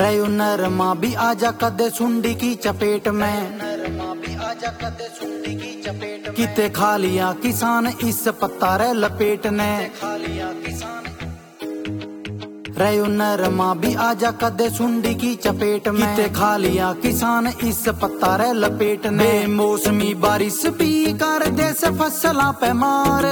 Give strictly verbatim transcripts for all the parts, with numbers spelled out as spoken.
रयो नरमा भी आजा कदे सुंडी की चपेट में, नरमा भी आजा कदे सुंडी की चपेट में। किते खा लिया किसान इस पत्ता रे लपेट ने, खा लिया किसान। रयो नरमा भी आजा कदे सुंडी की चपेट में, किते खा लिया किसान इस पत्ता रे लपेट ने। बेमौसमी बारिश पी कर दे से फसलां पे मार,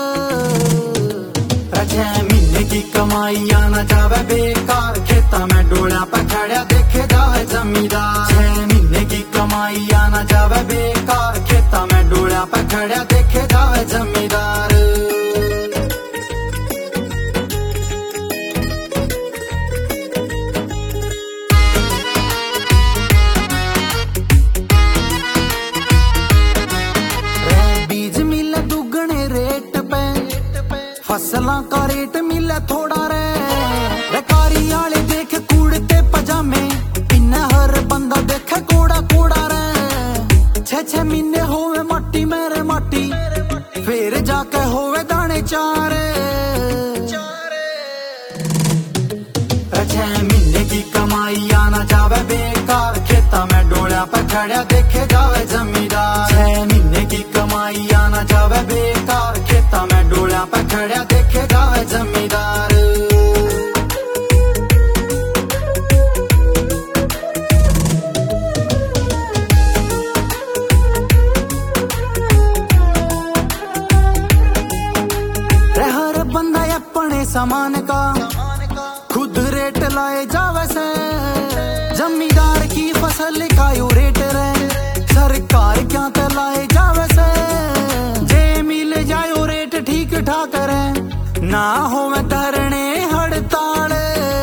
छह महीने की कमाई आना जावे बेकार, खेता में डोला पे खड़ा देखे जावे जमींदार। छह महीने की कमाई आना जावे बेकार, खेता में डोला पे खड़ा देखे जावे जमींदार। बीज मिले दुगने रेट पे, फसलां का रेट मिले थोड़ा रे। रकारी आले देखे कूड़ते पजामे, इन्हें हर बंदा देखे कोड़ा कोड़ा रे। छह छह महीने होवे माटी मेरे माटी, फिर जाके होवे दाने चार। छह महीने की कमाई आना जावे बेकार, खेता में डोला पे खड़ा देखे जावे जमींदार। छह महीने की कमाई आना जावे बेकार, खेता में डोला पे खड़ा देखे जावे जमींदार। हर बंदा अपने सामान का खुद रेट लाए जावे से, जमींदार की फसल का यो रेट रे, सरकार क्या ते लाए जावे से। जे मिल जायो रेट ठीक ठाक रे, ना होवे धरने हड़ताल।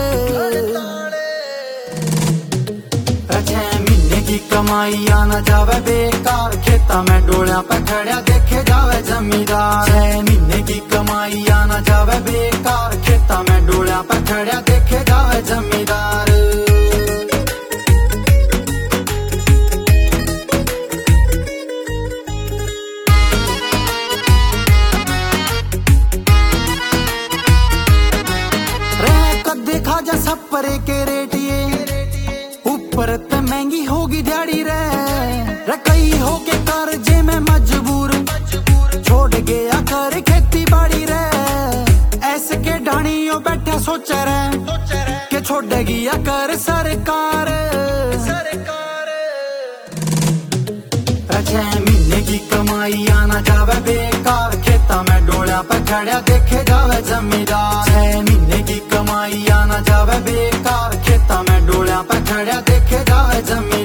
छह महीने की कमाई आना जावे बेकार, खेता में डोला पे खड़ा देखे जावे जमींदार। छह महीने की कमाई आना जावे बेकार, खेता में डोला पे खड़ा देखे जावे जमींदार। देखा जा सपरे के रेट ये, ऊपर ते महंगी होगी दिहाड़ी रे। रकई होके कर्जे में मजबूर, छोड़ गया कर खेती बाड़ी रे। ऐसे के ढाणियों बैठे सोचे रे, के छोड़ गया कर सरकार। छह महीने की कमाई आना जावे बेकार, खेता में डोला पे खड़ा देखे जावे जमींदार। छह महीने की कमाई आना जावे बेकार, खेता में डोला पे खड़ा देखे जावे जमींदार।